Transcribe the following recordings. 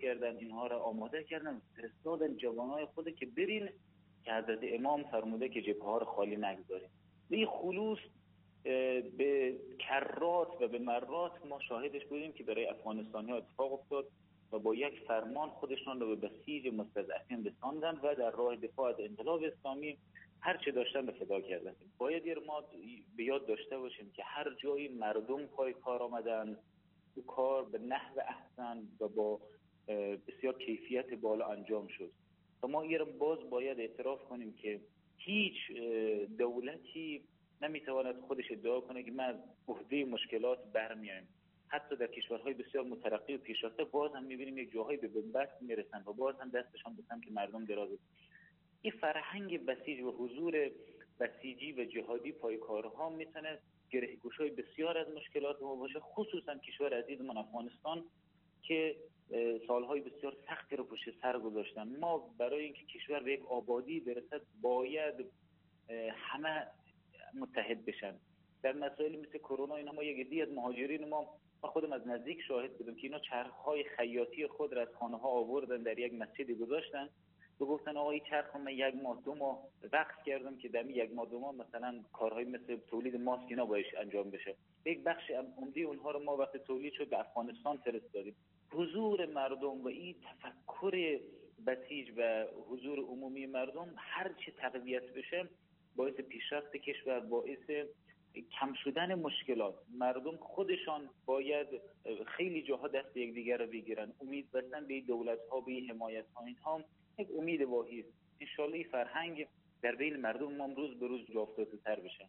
کردن، اینها را آماده کردن، فرستادن جوانای خود که برین که حضرت امام فرموده که جبهه ها را خالی نگذاریم. به خلوص به کرات و به مرات ما شاهدش بودیم که برای افغانستانی ها اتفاق افتاد و با یک فرمان خودشان رو به بسیج مستضعفین رساندن و در راه دفاع از انقلاب اسلامی هر چه داشتن به فدا کردن. باید ما به یاد داشته باشیم که هر جایی مردم پای کار آمدن، او کار به نحو احسن و با بسیار کیفیت بالا انجام شد. و ما باز باید اعتراف کنیم که هیچ دولتی نمیتواند خودش ادعا کنه که ما از عهده مشکلات برمیایم. حتی در کشورهای بسیار مترقی و پیشرفته باز هم میبینیم یک جاهایی به بنبست میرسن و باز هم دستشان به سمت مردم دراز است. این فرهنگ بسیج و حضور بسیجی و جهادی پایکارها میتونه گره‌گشای بسیار از مشکلات ما باشه، خصوصا کشور عزیزمان افغانستان که سالهای بسیار سختی رو پشت سر گذاشتن. ما برای اینکه کشور به یک آبادی برسد باید همه متحد بشن. در مسائلی مثل کرونا اینا ما یک عده از مهاجرین ما خودم از نزدیک شاهد بودم که اینا چرخهای خیاطی خود را از خانه ها آوردن در یک مسجدی گذاشتن و گفتن آقا این چرخ من 1 ماه 2 ماه وقت کردم که در 1 ماه 2 ماه مثلا کارهای مثل تولید ماسک اینا باید انجام بشه. یک بخش عمده اونها رو ما وقت تولید شد به افغانستان فرستادیم. حضور مردم و این تفکر بسیج و حضور عمومی مردم هر چه تقویت بشه باعث پیشرفت کشور، باعث کم شدن مشکلات. مردم خودشان باید خیلی جاها دست یکدیگر رو بگیرن، امید بستن به دولت‌ها، به حمایت‌ها، اینها یک امید واهی است. ان شاءالله این فرهنگ در بین مردم ما روز به روز جا افتاده‌تر بشه.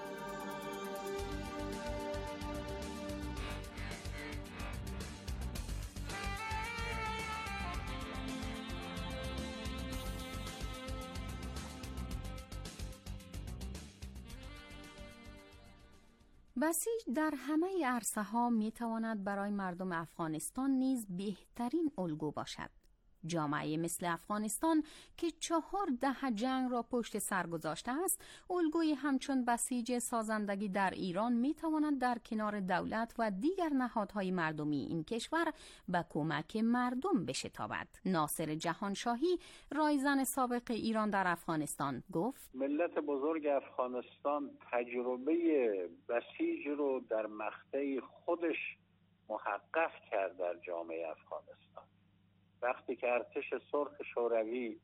بسیج در همه عرصه‌ها می‌تواند برای مردم افغانستان نیز بهترین الگو باشد. جامعه مثل افغانستان که 4 دهه جنگ را پشت سر گذاشته است، الگوی همچون بسیج سازندگی در ایران می‌تواند در کنار دولت و دیگر نهادهای مردمی این کشور به کمک مردم بشتابد. ناصر جهانشاهی، رایزن سابق ایران در افغانستان، گفت: ملت بزرگ افغانستان تجربه بسیج رو در مقطع خودش محقق کرد در جامعه افغانستان. وقتی که ارتش سرخ شوروی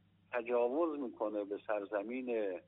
تجاوز میکنه به سرزمین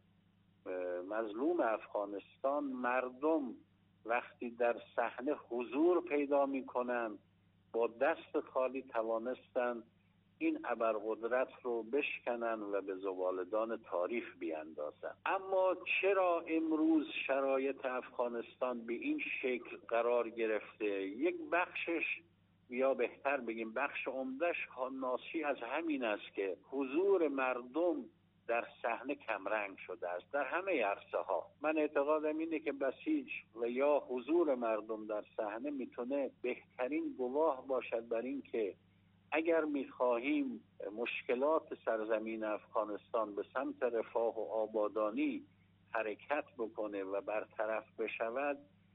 مظلوم افغانستان، مردم وقتی در صحنه حضور پیدا میکنن با دست خالی توانستن این ابرقدرت رو بشکنن و به زبالدان تاریخ بیاندازن. اما چرا امروز شرایط افغانستان به این شکل قرار گرفته؟ یک بخشش، یا بهتر بگیم بخش عمده‌اش، ناشی از همین است که حضور مردم در صحنه کمرنگ شده است در همه عرصه‌ها. من اعتقادم اینه که بسیج و یا حضور مردم در صحنه میتونه بهترین گواه باشد بر این که اگر میخواهیم مشکلات سرزمین افغانستان به سمت رفاه و آبادانی حرکت بکنه و برطرف بشود،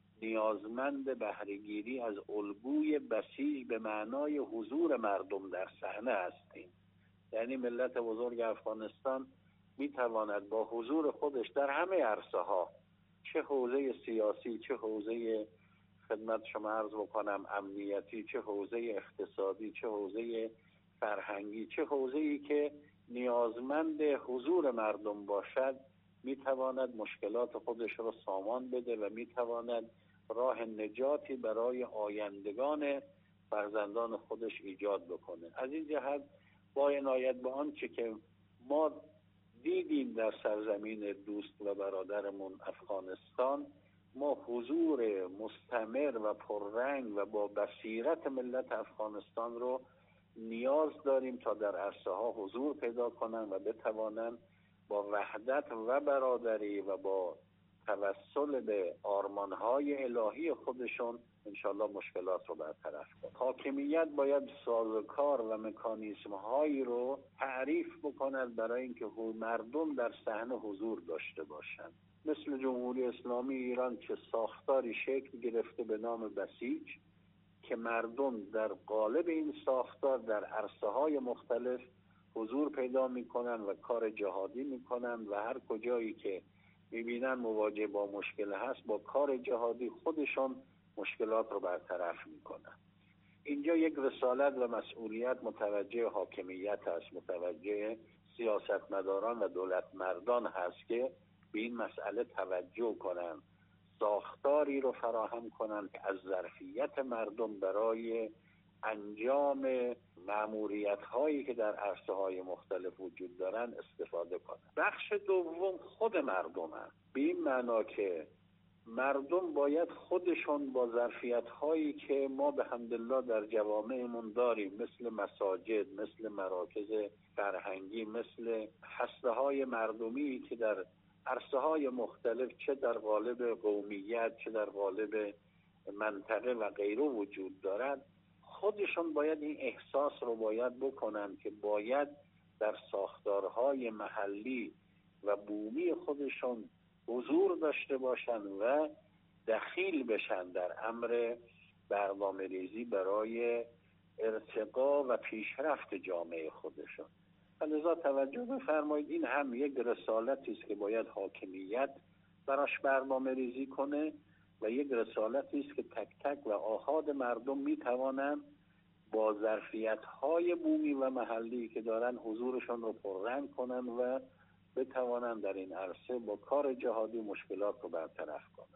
نیازمند بهره‌گیری از الگوی بسیج به معنای حضور مردم در صحنه هستیم. یعنی ملت بزرگ افغانستان میتواند با حضور خودش در همه عرصه‌ها، چه حوزه سیاسی، چه حوزه خدمت شما عرض بکنم امنیتی، چه حوزه اقتصادی، چه حوزه فرهنگی، چه حوزه‌ای که نیازمند حضور مردم باشد، میتواند مشکلات خودش را سامان بده و میتواند راه نجاتی برای آیندگان فرزندان خودش ایجاد بکنه. از این جهت با عنایت به آنچه که ما دیدیم در سرزمین دوست و برادرمون افغانستان، ما حضور مستمر و پررنگ و با بصیرت ملت افغانستان رو نیاز داریم تا در عرصه ها حضور پیدا کنن و بتوانن با وحدت و برادری و با توسل به آرمانهای الهی خودشون انشالله مشکلات رو برطرف کنن. حاکمیت باید سازوکار و مکانیزم‌هایی رو تعریف بکند برای اینکه مردم در صحنه حضور داشته باشند. مثل جمهوری اسلامی ایران که ساختاری شکل گرفته به نام بسیج که مردم در قالب این ساختار در عرصه‌های مختلف حضور پیدا میکنن و کار جهادی میکنن و هر کجایی که میبینن مواجه با مشکل هست با کار جهادی خودشون مشکلات رو برطرف میکنن. اینجا یک رسالت و مسئولیت متوجه حاکمیت هست، متوجه سیاستمداران و دولت مردان هست که به این مسئله توجه کنن، ساختاری رو فراهم کنن که از ظرفیت مردم برای انجام مأموریت هایی که در عرصه های مختلف وجود دارن استفاده کنن. بخش دوم خود مردم هست، به این معنا که مردم باید خودشون با ظرفیت هایی که ما به حمدالله در جوامعمون داریم، مثل مساجد، مثل مراکز فرهنگی، مثل هسته های مردمی که در عرصه های مختلف چه در قالب قومیت چه در قالب منطقه و غیره وجود دارد، خودشون باید این احساس رو باید بکنن که باید در ساختارهای محلی و بومی خودشون حضور داشته باشن و دخیل بشن در امر برنامه‌ریزی برای ارتقا و پیشرفت جامعه خودشون. لذا توجه بفرمایید این هم یک رسالتی است که باید حاکمیت براش برنامه‌ریزی کنه و یک رسالتی است که تک تک و آحاد مردم میتوانند با ظرفیت‌های بومی و محلی که دارن حضورشون رو پررنگ کنن و بتوانند در این عرصه با کار جهادی مشکلات رو برطرف کنند.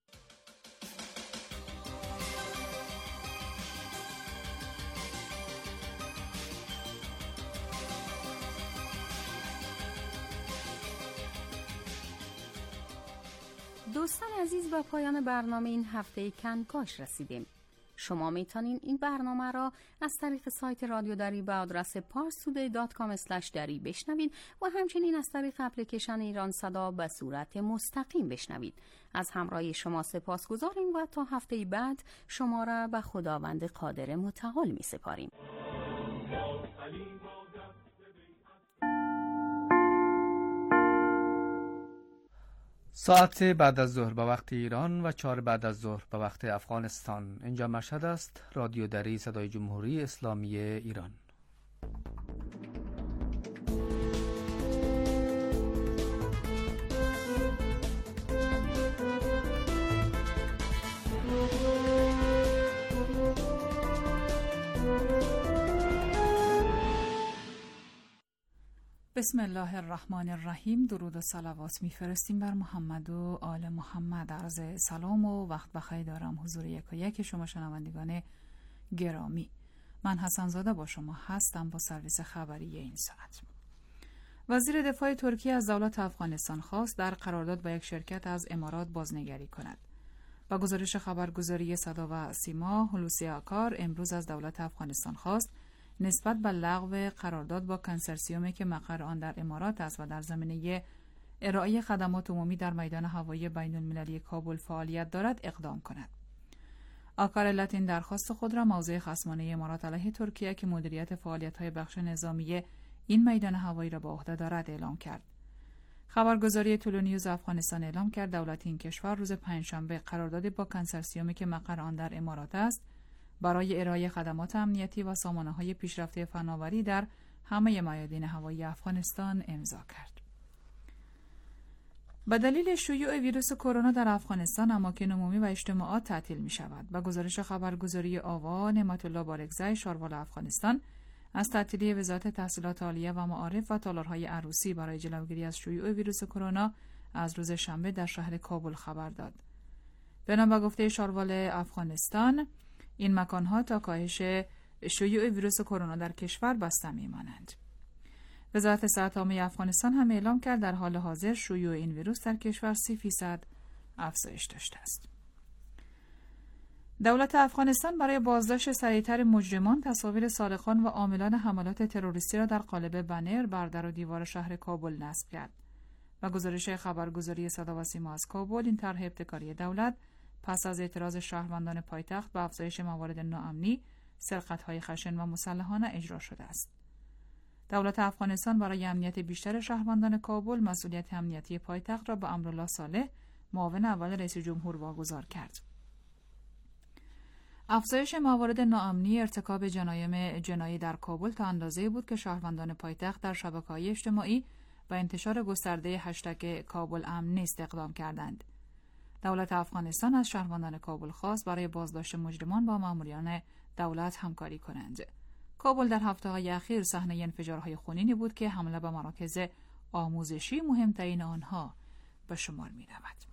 دوستان عزیز، به پایان برنامه این هفته کنکاش رسیدیم. شما میتونین این برنامه را از طریق سایت رادیو دری به آدرس parstoday.com/dari بشنوید و همچنین از طریق اپلیکیشن ایران صدا به صورت مستقیم بشنوید. از همراهی شما سپاسگزاریم و تا هفته بعد شما را به خداوند قادر متعال می سپاریم. ساعت بعد از ظهر به وقت ایران و 4 بعد از ظهر به وقت افغانستان. اینجا مشهد است، رادیو دری صدای جمهوری اسلامی ایران. بسم الله الرحمن الرحیم. درود و صلوات میفرستیم بر محمد و آل محمد. عرض سلام و وقت بخیر دارم حضور یک و یک شما شنوندگان گرامی. من حسن زاده با شما هستم با سرویس خبری این ساعت. وزیر دفاع ترکیه از دولت افغانستان خواست در قرارداد با یک شرکت از امارات بازنگری کند. با گزارش خبرگزاری صدا و سیما، هولوسی آکار امروز از دولت افغانستان خواست نسبت به لغو قرارداد با کنسرسیومی که مقر آن در امارات است و در زمینه ارائه خدمات عمومی در میدان هوایی بین المللی کابل فعالیت دارد اقدام کند. آکار علت این درخواست خود را موضع خصمانه امارات علیه ترکیه که مدیریت فعالیت‌های بخش نظامی این میدان هوایی را به عهده دارد اعلام کرد. خبرگزاری تولونیوز افغانستان اعلام کرد دولت این کشور روز پنجشنبه قراردادی با کنسرسیومی که مقر آن در امارات است برای ارائه خدمات امنیتی و سامانه‌های پیشرفته فناوری در همه میادین هوایی افغانستان امضا کرد. به دلیل شیوع ویروس کرونا در افغانستان اماکن عمومی و اجتماعات تعطیل می‌شود. با گزارش خبرگزاری آوا، نعمت الله بارکزی شاروال افغانستان از تعطیلی وزارت تحصیلات عالیه و معارف و تالارهای عروسی برای جلوگیری از شیوع ویروس کرونا از روز شنبه در شهر کابل خبر داد. بنا به گفته شاروال افغانستان این مکانها تا کاهش شیوع ویروس کرونا در کشور بسته میمانند. وزارت صحت عامه افغانستان هم اعلام کرد در حال حاضر شیوع این ویروس در کشور 30% افزایش داشته است. دولت افغانستان برای بازداشت سریعتر مجرمان تصاویر سارقان و عاملان حملات تروریستی را در قالب بنر بر در و دیوار شهر کابل نصب کرد. و گزارش خبرگزاری صدا و سیما از کابل این طرح ابتکاری دولت پس از اعتراض شهروندان پایتخت به افزایش موارد ناامنی، سرقت‌های خشن و مسلحانه اجرا شده است. دولت افغانستان برای امنیت بیشتر شهروندان کابل مسئولیت امنیتی پایتخت را به امرالله صالح، معاون اول رئیس جمهور واگذار کرد. افزایش موارد ناامنی ارتکاب جرایم جنایی در کابل تا اندازه‌ای بود که شهروندان پایتخت در شبکه‌های اجتماعی و انتشار گسترده هشتگ کابل امن نیست اقدام کردند. دولت افغانستان از شهروندان کابل خواست برای بازداشت مجرمان با ماموران دولت همکاری کنند. کابل در هفته‌های اخیر صحنه انفجارهای خونینی بود که حمله به مراکز آموزشی مهمترین آنها به شمار می‌رود.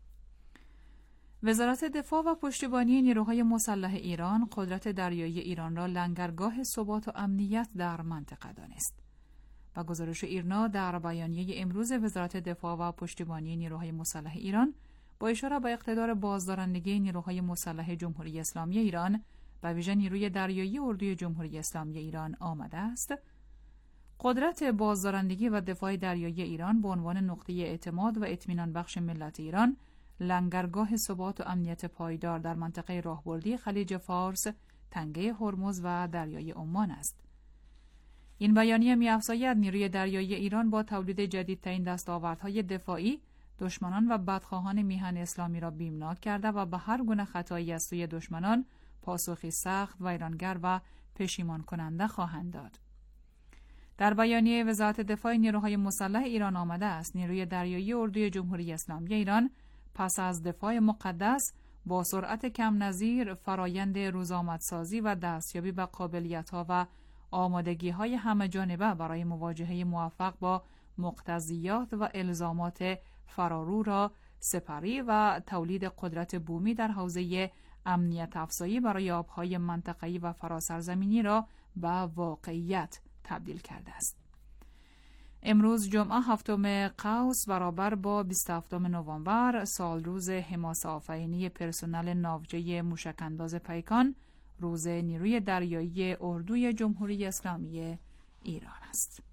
وزارت دفاع و پشتیبانی نیروهای مسلح ایران قدرت دریایی ایران را لنگرگاه ثبات و امنیت در منطقه دانست. با گزارش ایرنا در بیانیه امروز وزارت دفاع و پشتیبانی نیروهای مسلح ایران با اشاره به اقتدار بازدارندگی نیروهای مسلح جمهوری اسلامی ایران و ویژه نیروی دریایی اردوی جمهوری اسلامی ایران آمده است: قدرت بازدارندگی و دفاع دریایی ایران به عنوان نقطه اعتماد و اطمینان بخش ملت ایران، لنگرگاه ثبات و امنیت پایدار در منطقه راهبردی خلیج فارس، تنگه هرمز و دریای عمان است. این بیانیه می‌افزاید نیروی دریایی ایران با تولید جدیدترین دستاوردهای دفاعی دشمنان و بدخواهان میهن اسلامی را بیمناک کرده و به هر گونه خطایی از سوی دشمنان پاسخی سخت، ویرانگر و پشیمان کننده خواهند داد. در بیانیه وزارت دفاع نیروهای مسلح ایران آمده است: نیروی دریایی اردوی جمهوری اسلامی ایران پس از دفاع مقدس با سرعت کم نظیر فرایند روزآمدسازی و دستیابی به قابلیت‌ها و آمادگی‌های همه‌جانبه برای مواجهه موفق با مقتضیات و الزامات فرارو را سپری و تولید قدرت بومی در حوزه امنیت افزایی برای آب‌های منطقه‌ای و فراسرزمینی را به واقعیت تبدیل کرده است. امروز جمعه 7 قوس برابر با 27 نوامبر سالروز حماسه آفرینی پرسنل ناوچه موشک‌انداز پیکان، روز نیروی دریایی اردوی جمهوری اسلامی ایران است.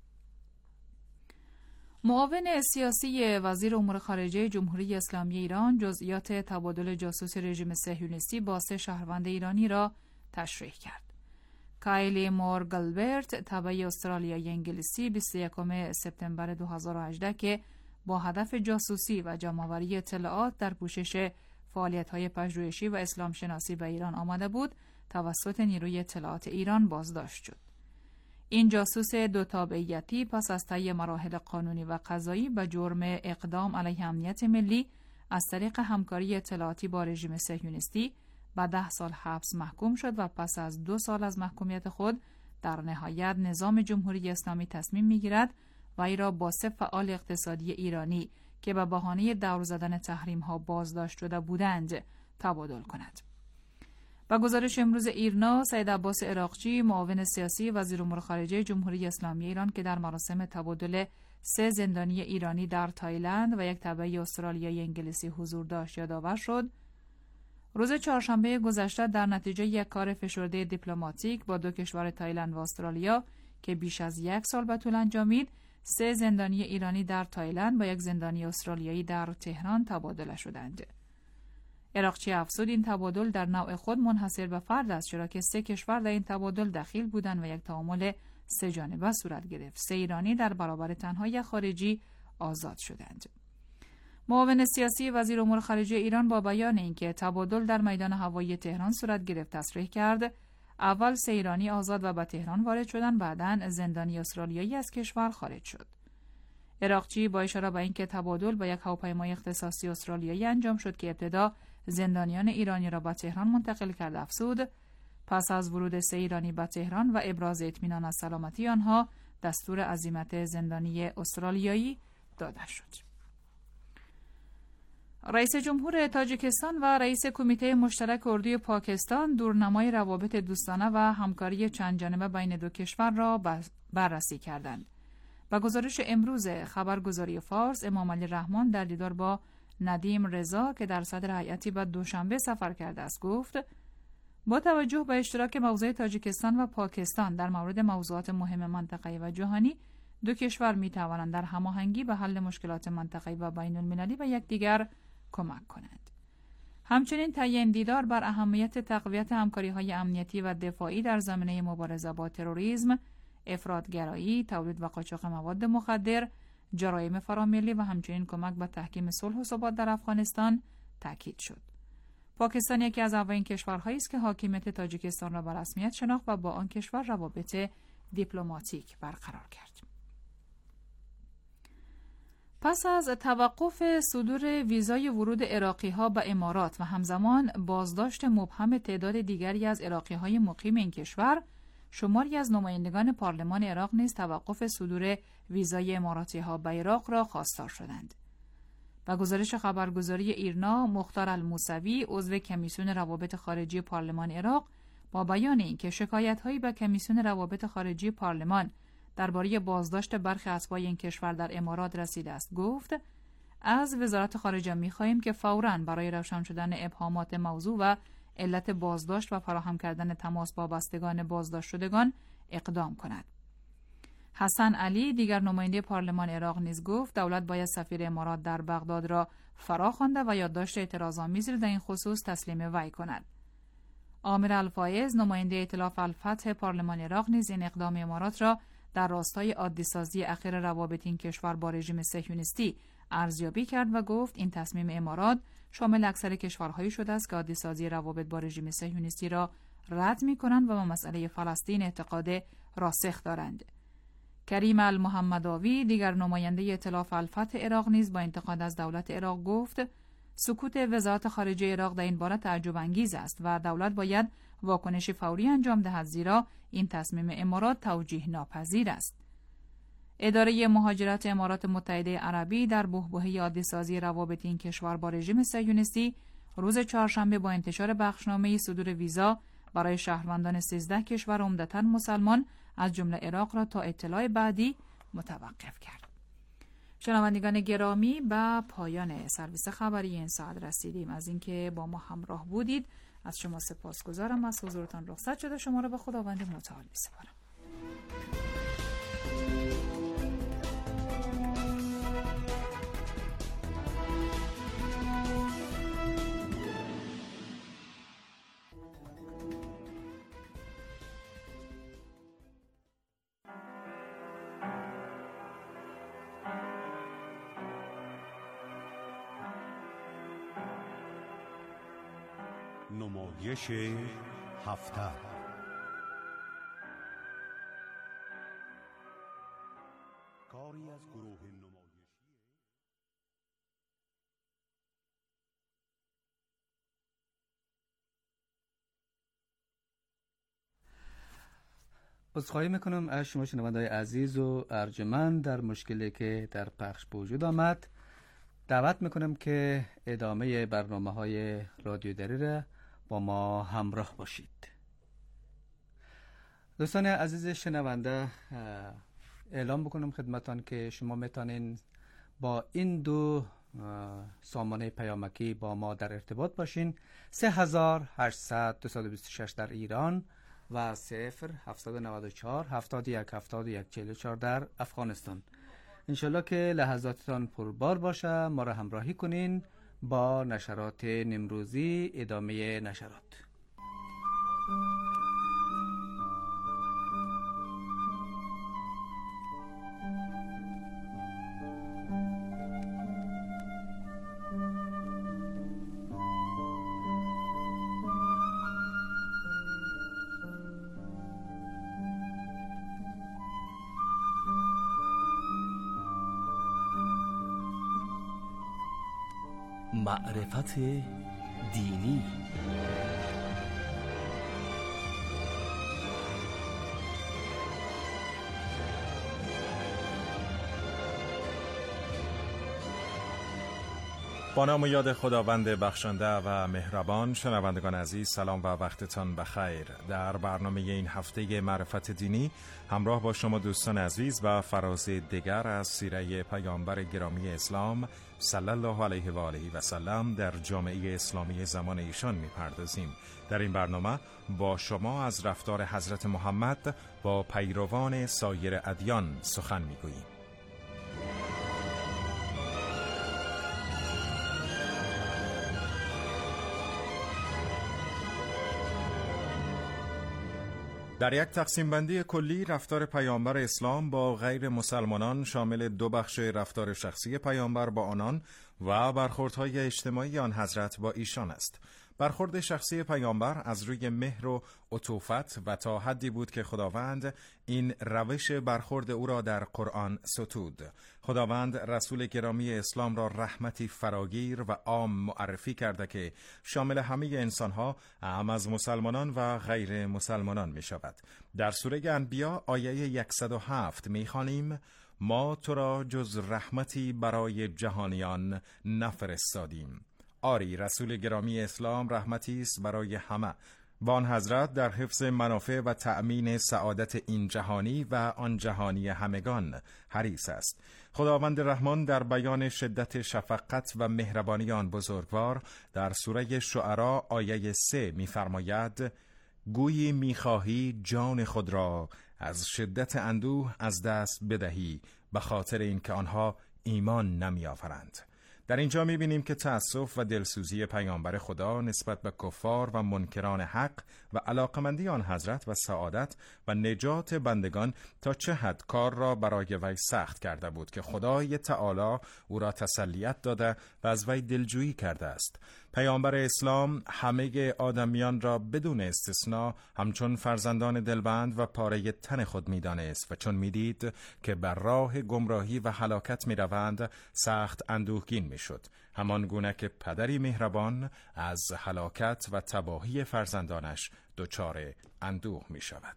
معاون سیاسی وزیر امور خارجه جمهوری اسلامی ایران جزئیات تبادل جاسوس رژیم صهیونیستی با 3 شهروند ایرانی را تشریح کرد. کایلی مور گلبرت تبع استرالیای انگلیسی 21 سپتامبر 2018 که با هدف جاسوسی و جمع‌آوری اطلاعات در پوشش فعالیت‌های پژوهشی و اسلام شناسی به ایران آمده بود، توسط نیروی اطلاعات ایران بازداشت شد. این جاسوس 2 تابعیتی پس از طی مراحل قانونی و قضایی به جرم اقدام علیه امنیت ملی از طریق همکاری اطلاعاتی با رژیم صهیونیستی به 10 سال حبس محکوم شد و پس از 2 سال از محکومیت خود در نهایت نظام جمهوری اسلامی تصمیم می‌گیرد وی را با 3 فعال اقتصادی ایرانی که به بهانه دور زدن تحریم‌ها بازداشت شده بودند تبادل کند. با گزارش امروز ایرنا، سید عباس عراقچی معاون سیاسی وزیر امور خارجه جمهوری اسلامی ایران که در مراسم تبادل 3 زندانی ایرانی در تایلند و 1 تبع استرالیایی انگلیسی حضور داشت یادآور شد: روز چهارشنبه گذشته در نتیجه یک کار فشرده دیپلماتیک با 2 کشور تایلند و استرالیا که بیش از 1 سال به طول انجامید، 3 زندانی ایرانی در تایلند با 1 زندانی استرالیایی در تهران تبادله شدند. عراقچی افزود این تبادل در نوع خود منحصر به فرد است، چرا که 3 کشور در این تبادل دخیل بودند و 1 تعامل 3 جانبه صورت گرفت. 3 ایرانی در برابر تنها 1 خارجی آزاد شدند. معاون سیاسی وزیر امور خارجه ایران با بیان اینکه تبادل در میدان هوایی تهران صورت گرفت تصریح کرد: اول 3 ایرانی آزاد و به تهران وارد شدند، بعداً زندانی استرالیایی از کشور خارج شد. عراقچی با اشاره به اینکه تبادل با 1 هواپیمای اختصاصی استرالیایی انجام شد که ابتدا زندانیان ایرانی را به تهران منتقل کرد، افزود: پس از ورود 3 ایرانی به تهران و ابراز اطمینان از سلامتی آنها، دستور عزیمت زندانی استرالیایی داده شد. رئیس جمهور تاجیکستان و رئیس کمیته مشترک اردوی پاکستان دورنمای روابط دوستانه و همکاری چند جانبه بین 2 کشور را بررسی کردند. با گزارش امروز خبرگزاری فارس، امام علی رحمان در دیدار با ندیم رضا که در صدر هیئتی به دوشنبه سفر کرده است گفت: با توجه به اشتراک موضع تاجیکستان و پاکستان در مورد موضوعات مهم منطقه‌ای و جهانی، 2 کشور می‌توانند در هماهنگی به حل مشکلات منطقه‌ای و بین‌المللی به یکدیگر کمک کنند. همچنین تعیین دیدار بر اهمیت تقویت همکاری‌های امنیتی و دفاعی در زمینه مبارزه با تروریسم، افراط‌گرایی، تولید و قاچاق مواد مخدر، جرایم فراملی و همچنین کمک به تحکیم صلح و ثبات در افغانستان تاکید شد. پاکستان یکی از اولین کشورهایی است که حاکمیت تاجیکستان را به رسمیت شناخت و با آن کشور روابط دیپلماتیک برقرار کرد. پس از توقف صدور ویزای ورود عراقی‌ها به امارات و همزمان بازداشت مبهم تعداد دیگری از عراقی‌های مقیم این کشور، شماری از نمایندگان پارلمان عراق نیز توقف صدور ویزای اماراتی‌ها به عراق را خواستار شدند. و گزارش خبرگزاری ایرنا، مختار الموسوی، عضو کمیسیون روابط خارجی پارلمان عراق، با بیان اینکه شکایت‌هایی به کمیسیون روابط خارجی پارلمان درباره بازداشت برخی اتباع این کشور در امارات رسیده است، گفت: از وزارت خارجه می‌خواهیم که فوراً برای روشن شدن ابهامات موضوع و علت بازداشت و فراهم کردن تماس با بستگان بازداشت شدگان اقدام کند. حسن علی، دیگر نماینده پارلمان عراق، نیز گفت دولت باید سفیر امارات در بغداد را فراخوانده و یادداشت اعتراض‌آمیزی را در این خصوص تسلیم وی کند. عامر الفایز، نماینده ائتلاف الفتح پارلمان عراق، نیز این اقدام امارات را در راستای عادی‌سازی اخیر روابط این کشور با رژیم صهیونیستی ارزیابی کرد و گفت این تصمیم امارات شامل اکثر کشورهایی شده است که عادی‌سازی روابط با رژیم صهیونیستی را رد می‌کنند و به مسئله فلسطین اعتقاد راسخ دارند. کریم المحمداوی، دیگر نماینده ائتلاف الفتح عراق، نیز با انتقاد از دولت عراق گفت سکوت وزارت خارجه عراق در این باره تعجب انگیز است و دولت باید واکنشی فوری انجام دهد، زیرا این تصمیم امارات توجیه ناپذیر است. اداره مهاجرت امارات متحده عربی در بحبوحه عادی‌سازی روابط این کشور با رژیم صهیونیستی روز چهارشنبه با انتشار بخشنامه صدور ویزا برای شهروندان 13 کشور عمدتاً مسلمان از جمله عراق را تا اطلاع بعدی متوقف کرد. شنوندگان گرامی، به پایان سرویس خبری این ساعت رسیدیم. از اینکه با ما همراه بودید از شما سپاسگزارم. از حضورتان رخصت شده شما را به خداوند متعال می‌سپارم. نمایش هفته. کاری از گروه نمایشی عذرخواهی میکنم از شما شنونده‌های عزیز و ارجمند در مشکلی که در پخش به وجود آمد. دعوت میکنم که ادامه برنامه‌های رادیو دری را با ما همراه باشید. دوستان عزیز شنونده، اعلام بکنم خدمتان که شما میتونین با این دو سامانه پیامکی با ما در ارتباط باشین: 3800 226 در ایران و 0794 71 71 44 در افغانستان. انشالله که لحظاتتان پربار باشه. ما را همراهی کنین با نشرات نمروزی، ادامه نشرات. معرفت دینی. با نام و یاد خداوند بخشنده و مهربان. شنوندگان عزیز، سلام و وقتتان بخیر. در برنامه این هفته معرفت دینی همراه با شما دوستان عزیز و فراز دیگر از سیره پیامبر گرامی اسلام صلی الله علیه و آله و سلم در جامعه اسلامی زمان ایشان می‌پردازیم. در این برنامه با شما از رفتار حضرت محمد با پیروان سایر ادیان سخن می‌گوییم. در یک تقسیم بندی کلی، رفتار پیامبر اسلام با غیر مسلمانان شامل دو بخش: رفتار شخصی پیامبر با آنان و برخوردهای اجتماعی آن حضرت با ایشان است. برخورد شخصی پیامبر از روی مهر و عطوفت و تا حدی بود که خداوند این روش برخورد او را در قرآن ستود. خداوند رسول گرامی اسلام را رحمتی فراگیر و عام معرفی کرده که شامل همه انسانها، اعم از مسلمانان و غیر مسلمانان می شود. در سوره انبیا آیه 107 می خوانیم: ما تو را جز رحمتی برای جهانیان نفرستادیم. آری، رسول گرامی اسلام رحمتی است برای همه. وان حضرت در حفظ منافع و تأمین سعادت این جهانی و آن جهانی همگان حریص است. خداوند رحمان در بیان شدت شفقت و مهربانی آن بزرگوار در سوره شعراء آیه 3 می‌فرماید: گویی می‌خواهی جان خود را از شدت اندوه از دست بدهی به خاطر اینکه آنها ایمان نمی‌آورند. در اینجا می‌بینیم که تأسف و دلسوزی پیامبر خدا نسبت به کفار و منکران حق و علاقمندی آن حضرت و سعادت و نجات بندگان تا چه حد کار را برای وی سخت کرده بود که خدای تعالی او را تسلیت داده و از وی دلجویی کرده است. پیامبر اسلام همه آدمیان را بدون استثناء همچون فرزندان دلبند و پاره تن خود می‌دانست و چون می‌دید که بر راه گمراهی و هلاکت می‌روند سخت اندوهگین می‌شد، همان گونه که پدری مهربان از هلاکت و تباهی فرزندانش دچار اندوه می‌شود.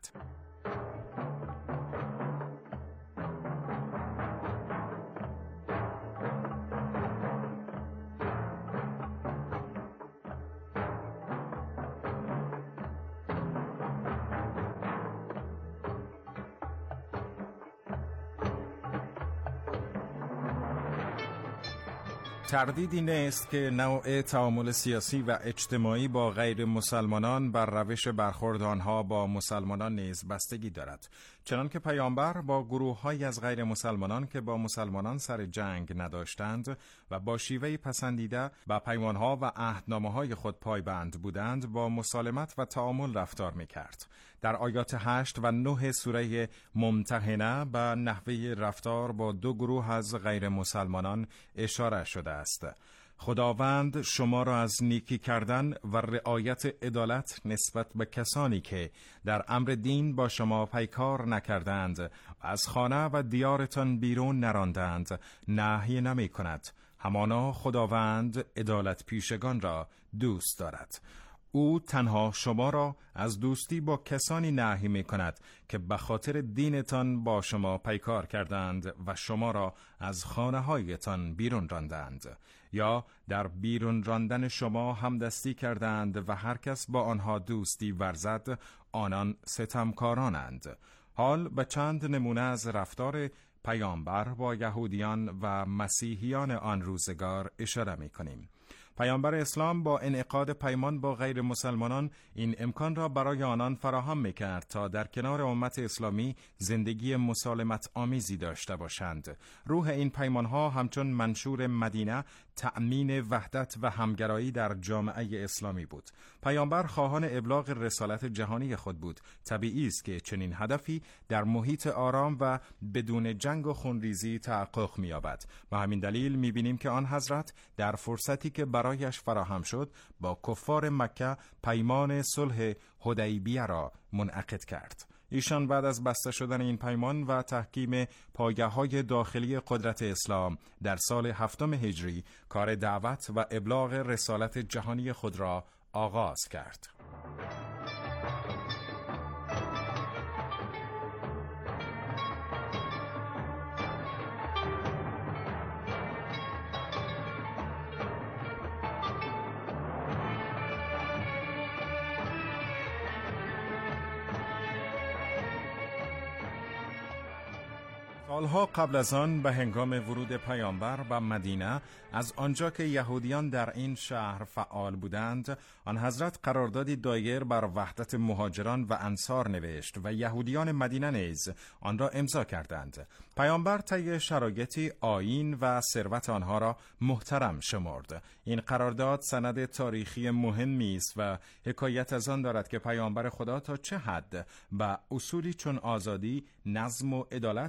تردیدی نیست که نوع تعامل سیاسی و اجتماعی با غیر مسلمانان بر روش برخورد آنها با مسلمانان نیز بستگی دارد. چنانکه پیامبر با گروه‌هایی از غیر مسلمانان که با مسلمانان سر جنگ نداشتند و با شیوهی پسندیده و پیمانها و عهدنامه‌های خود پایبند بودند با مسالمت و تعامل رفتار می‌کرد. در آیات 8 و 9 سوره ممتحنه به نحوه رفتار با دو گروه از غیر مسلمانان اشاره شده است. خداوند شما را از نیکی کردن و رعایت عدالت نسبت به کسانی که در امر دین با شما پیکار نکردند و از خانه و دیارتان بیرون نراندند نهی نمی کند. همانا خداوند عدالت پیشگان را دوست دارد. او تنها شما را از دوستی با کسانی نهی می کند که به خاطر دینتان با شما پیکار کردند و شما را از خانه هایتان بیرون راندند، یا در بیرون راندن شما همدستی کردند و هر کس با آنها دوستی ورزد آنان ستمکارانند. حال به چند نمونه از رفتار پیامبر با یهودیان و مسیحیان آن روزگار اشاره می کنیم. پیامبر اسلام با انعقاد پیمان با غیر مسلمانان این امکان را برای آنان فراهم می‌کرد تا در کنار امت اسلامی زندگی مسالمت آمیزی داشته باشند. روح این پیمانها همچون منشور مدینه تأمین وحدت و همگرایی در جامعه اسلامی بود. پیامبر خواهان ابلاغ رسالت جهانی خود بود. طبیعی است که چنین هدفی در محیط آرام و بدون جنگ و خونریزی تحقق می‌یابد. و همین دلیل می‌بینیم که آن حضرت در فرصتی که برایش فراهم شد با کفار مکه پیمان صلح حدیبیه را منعقد کرد. ایشان بعد از بسته شدن این پیمان و تحکیم پایه‌های داخلی قدرت اسلام در سال 7 هجری کار دعوت و ابلاغ رسالت جهانی خود را آغاز کرد. سالها قبل از آن به هنگام ورود پیامبر به مدینه، از آنجا که یهودیان در این شهر فعال بودند، آن حضرت قراردادی دایر بر وحدت مهاجران و انصار نوشت و یهودیان مدینه نیز آن را امضا کردند. پیامبر طی شرایطی آیین و ثروت آنها را محترم شمرد. این قرارداد سند تاریخی مهمی است و حکایت از آن دارد که پیامبر خدا تا چه حد به اصولی چون آزادی، نظم و عدالت در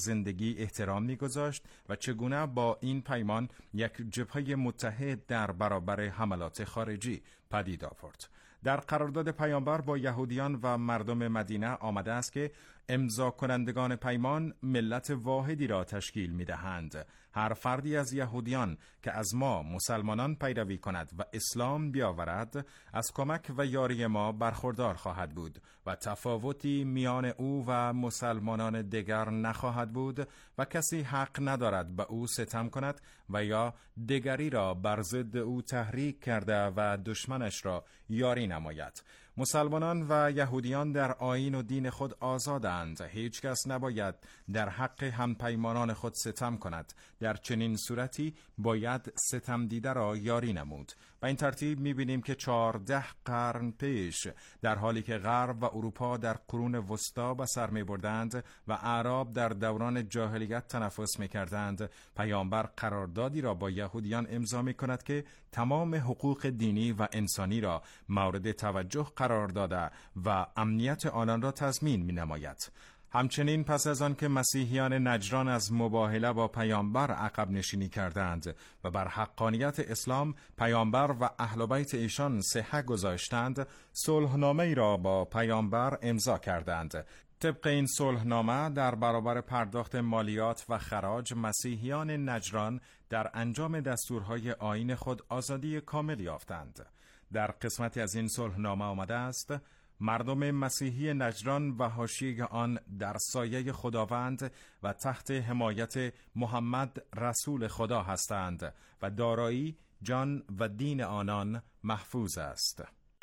زندگی احترام می‌گذاشت و چگونه با این پیمان یک جبهه متحد در برابر حملات خارجی پدید آورد. در قرارداد پیامبر با یهودیان و مردم مدینه آمده است که امضا کنندگان پیمان ملت واحدی را تشکیل می‌دهند. هر فردی از یهودیان که از ما مسلمانان پیروی کند و اسلام بیاورد از کمک و یاری ما برخوردار خواهد بود و تفاوتی میان او و مسلمانان دیگر نخواهد بود و کسی حق ندارد به او ستم کند و یا دیگری را بر ضد او تحریک کرده و دشمنش را یاری نماید. مسلمانان و یهودیان در آیین و دین خود آزادند. هیچ کس نباید در حق همپیمانان خود ستم کند. در چنین صورتی باید ستم دیده را یاری نمود. به این ترتیب می‌بینیم که 14 قرن پیش در حالی که غرب و اروپا در قرون وسطا به سر می‌بردند و اعراب در دوران جاهلیت تنفس می‌کردند، پیامبر قراردادی را با یهودیان امضا می‌کند که تمام حقوق دینی و انسانی را مورد توجه قرار داده و امنیت آنان را تضمین می‌نماید. همچنین پس از آن که مسیحیان نجران از مباهله با پیامبر عقب نشینی کردند و بر حقانیت اسلام، پیامبر و اهل بیت ایشان صحه گذاشتند، صلحنامه‌ای را با پیامبر امضا کردند. طبق این صلحنامه در برابر پرداخت مالیات و خراج، مسیحیان نجران در انجام دستورهای آیین خود آزادی کامل یافتند. در قسمتی از این صلحنامه آمده است: مردم مسیحی نجران و حاشیه آن در سایه خداوند و تحت حمایت محمد رسول خدا هستند و دارایی، جان و دین آنان محفوظ است.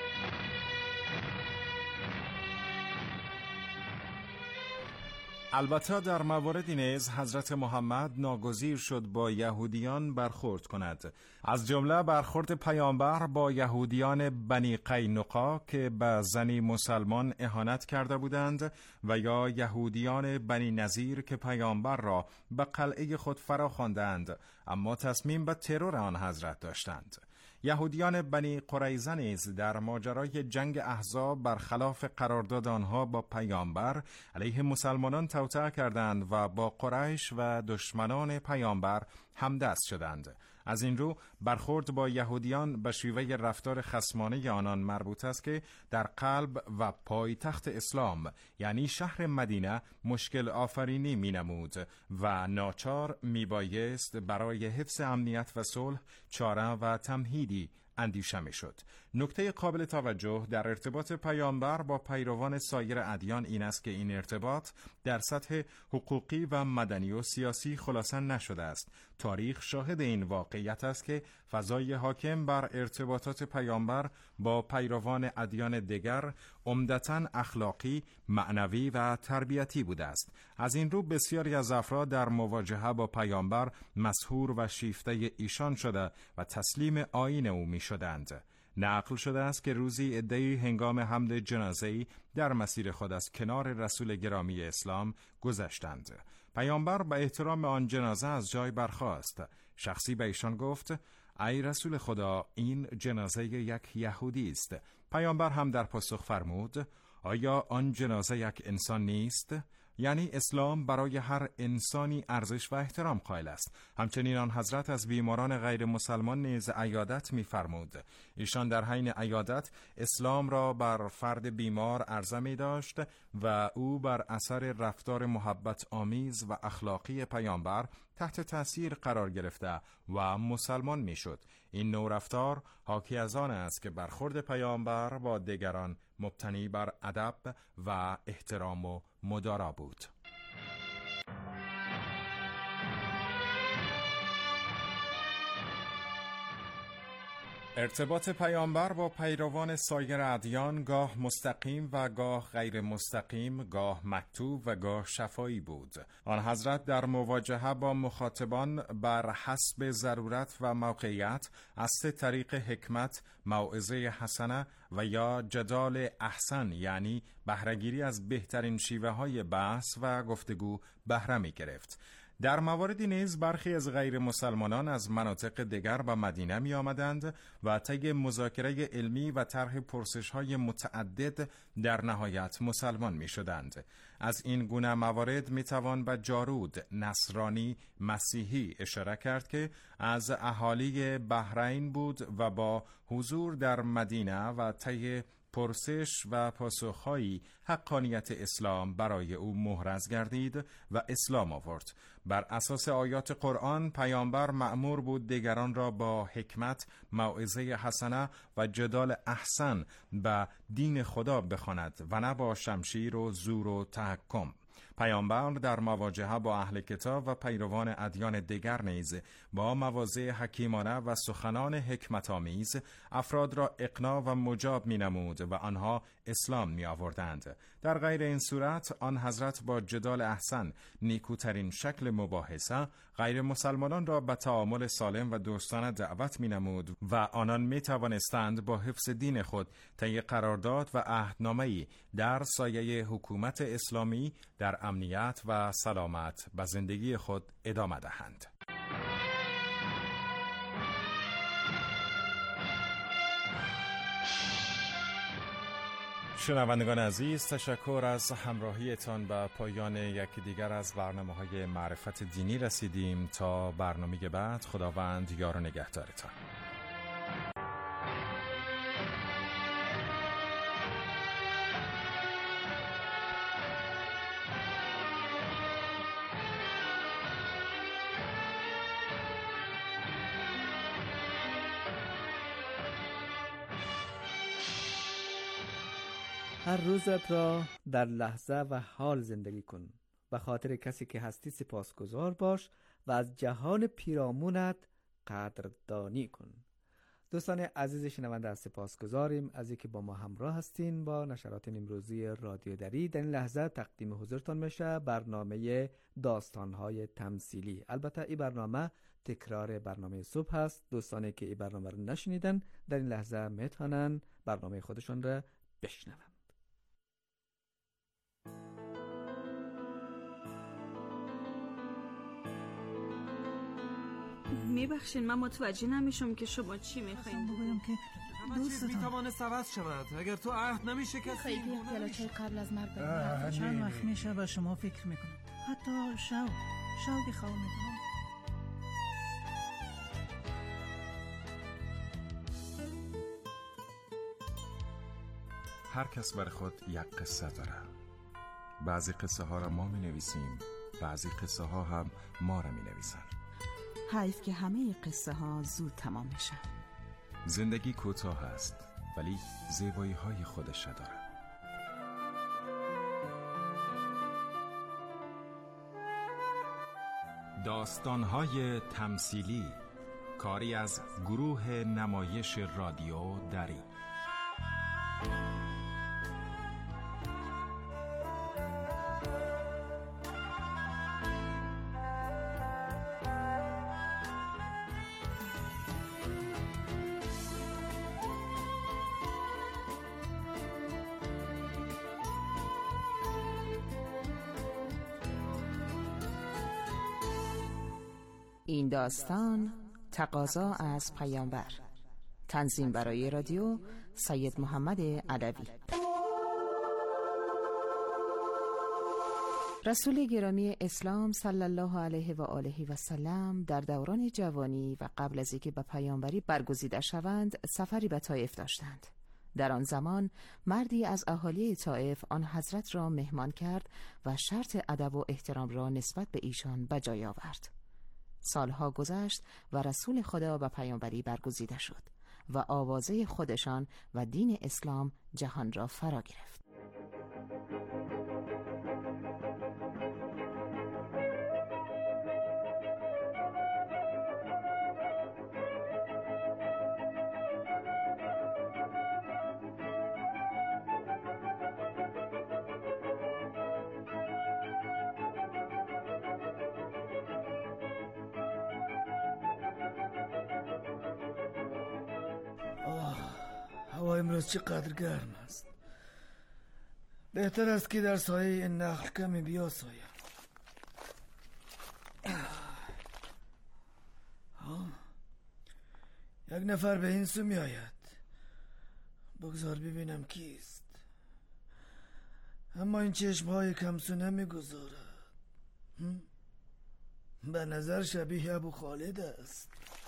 البته در مواردی نیز حضرت محمد ناگزیر شد با یهودیان برخورد کند. از جمله برخورد پیامبر با یهودیان بنی قینقاع که به زنی مسلمان اهانت کرده بودند و یا یهودیان بنی نظیر که پیامبر را به قلعه خود فرا خواندند اما تصمیم به ترور آن حضرت داشتند. یهودیان بنی قریظه نیز در ماجرای جنگ احزاب برخلاف قرارداد آنها با پیامبر علیه مسلمانان توطئه کردند و با قریش و دشمنان پیامبر همدست شدند. از این رو برخورد با یهودیان به شیوه رفتار خصمانه آنان مربوط است که در قلب و پایتخت اسلام یعنی شهر مدینه مشکل آفرینی می نمود و ناچار می بایست برای حفظ امنیت و صلح چاره و تمهیدی اندیشه می شد. نکته قابل توجه در ارتباط پیامبر با پیروان سایر ادیان این است که این ارتباط در سطح حقوقی و مدنی و سیاسی خلاصه نشده است. تاریخ شاهد این واقعیت است که فضای حاکم بر ارتباطات پیامبر با پیروان ادیان دیگر عمدتاً اخلاقی، معنوی و تربیتی بوده است. از این رو بسیاری از افراد در مواجهه با پیامبر مسحور و شیفته ایشان شده و تسلیم آیین او می شدند. نقل شده است که روزی عده‌ای هنگام حمل جنازه‌ای در مسیر خود از کنار رسول گرامی اسلام گذشتند. پیامبر به احترام آن جنازه از جای برخاست. شخصی به ایشان گفت: ای رسول خدا، این جنازه یک یهودی است. پیامبر هم در پاسخ فرمود: آیا آن جنازه یک انسان نیست؟ یعنی اسلام برای هر انسانی ارزش و احترام قائل است. همچنین آن حضرت از بیماران غیر مسلمان نیز عیادت می‌فرمود. ایشان در حین عیادت اسلام را بر فرد بیمار عرضه می داشت و او بر اثر رفتار محبت آمیز و اخلاقی پیامبر تحت تأثیر قرار گرفته و مسلمان می شد. این نوع رفتار حاکی از آن است که برخورد پیامبر با دیگران مبتنی بر ادب و احترام و مدارا بود. ارتباط پیامبر با پیروان سایر ادیان گاه مستقیم و گاه غیر مستقیم، گاه مکتوب و گاه شفاهی بود. آن حضرت در مواجهه با مخاطبان بر حسب ضرورت و موقعیت از سه طریق حکمت، موعظه حسنه و یا جدال احسن یعنی بهره‌گیری از بهترین شیوه های بحث و گفتگو بهره می گرفت. در مواردی نیز برخی از غیر مسلمانان از مناطق دیگر به مدینه می آمدند و طی مذاکره علمی و طرح پرسش‌های متعدد در نهایت مسلمان می شدند. از این گونه موارد می توان به جارود، نصرانی، مسیحی اشاره کرد که از اهالی بحرین بود و با حضور در مدینه و طی پرسش و پاسخهایی حقانیت اسلام برای او محرز گردید و اسلام آورد. بر اساس آیات قرآن پیامبر مأمور بود دیگران را با حکمت، موعظه حسنه و جدال احسن به دین خدا بخواند و نه با شمشیر و زور و تحکم. پیامبر در مواجهه با اهل کتاب و پیروان ادیان دیگر نیز با مواضع حکیمانه و سخنان حکمت‌آمیز افراد را اقناع و مجاب می‌نمود و آنها اسلام می‌آوردند. در غیر این صورت آن حضرت با جدال احسن، نیکوترین شکل مباحثه، غیر مسلمانان را به تعامل سالم و دوستانه دعوت می‌نمود و آنان می‌توانستند با حفظ دین خود طی قرارداد و عهدنامه‌ای در سایه حکومت اسلامی در امنیت و سلامت به زندگی خود ادامه دهند. شنوندگان عزیز، تشکر از همراهیتان. به پایان یکی دیگر از برنامه‌های معرفت دینی رسیدیم. تا برنامه بعد، خداوند یار و نگهدارتان. هر روزت را در لحظه و حال زندگی کن. به خاطر کسی که هستی سپاسگزار باش و از جهان پیرامونت قدردانی کن. دوستان عزیز شنونده، از سپاسگزاریم از اینکه با ما همراه هستین. با نشرات امروزی رادیو دری در این لحظه تقدیم حضورتان میشه برنامه داستان‌های تمثیلی. البته این برنامه تکرار برنامه صبح هست. دوستانی که این برنامه رو نشنیدن در این لحظه میتونن برنامه خودشون را بشنون. میبخشین، من متوجه نمیشم که شما چی میخواین. بگویم که دوستتان میتوانست عوض شود اگر تو عهد نمیشکستی. خیلی پیاله‌چای قبل از مرگ چند وقت میشه به شما فکر میکنم، حتی شوق خواب میکنم. هر کس بر خود یک قصه داره. بعضی قصه ها را ما می نویسیم، بعضی قصه ها هم ما را می نویسن. حیف که همه قصه ها زود تمام میشن. زندگی کوتاه است ولی زیبایی های خودش داره. داستان های تمثیلی، کاری از گروه نمایش رادیو دری. این داستان تقاضا از پیامبر. تنظیم برای رادیو سید محمد علوی. رسول گرامی اسلام صلی الله علیه و آله و سلم در دوران جوانی و قبل از اینکه به پیامبری برگزیده شوند سفری به طائف داشتند. در آن زمان مردی از اهالی طائف آن حضرت را مهمان کرد و شرط ادب و احترام را نسبت به ایشان به جای آورد. سالها گذشت و رسول خدا به پیامبری برگزیده شد و آوازه خودشان و دین اسلام جهان را فرا گرفت. هوا امروز چقدر گرم است. بهتر است که در سایه این نخل کمی بیاسایم. یک نفر به این سو می آید. بگذار ببینم کیست. اما این چشمهای کمسو نمی گذارد. به نظر شبیه ابو خالد است.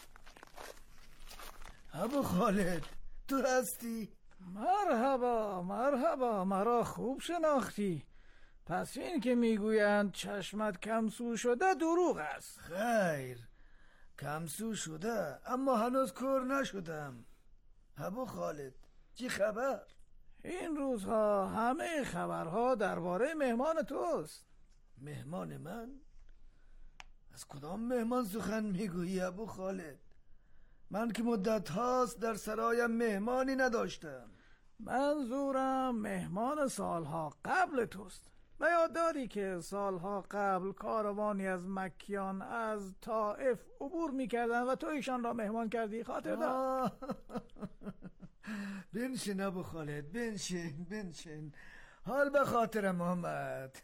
ابو خالد، تو هستی؟ مرحبا مرحبا، مرا خوب شناختی. پس این که میگویند چشمت کمسو شده دروغ است. خیر، کمسو شده اما هنوز کور نشدم. ابو خالد، چی خبر؟ این روزها همه خبرها درباره مهمان توست. مهمان من؟ از کدام مهمان سخن میگویی ابو خالد؟ من که مدت هاست در سرایم مهمانی نداشتم. منظورم مهمان سالها قبل توست. و یاد داری که سالها قبل کاروانی از مکیان از طائف عبور میکردن و تو ایشان را مهمان کردی، خاطر دار؟ بنشین ابو خالد، بنشین. حال به خاطرم آمد.